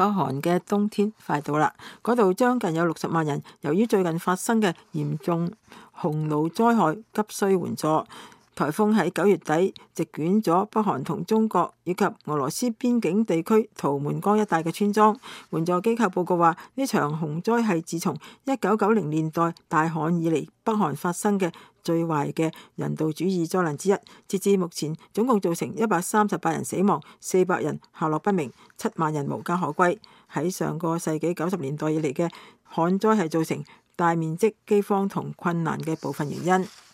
北韓嘅冬天快到啦，嗰度將近有60萬人，由於最近發生嘅嚴重洪澇災害，急需援助。颱風喺9月底席捲咗北韓同中國以及俄羅斯邊境地區圖們江一帶嘅村莊。援助機構報告話，呢場洪災係自從1990年代大旱以嚟北韓發生嘅最壞嘅人道主義災難之一。截至目前，總共造成138人死亡，400人下落不明，7萬人無家可歸。喺上個世紀90年代以嚟嘅旱災係造成大面積饑荒同困難嘅部分原因。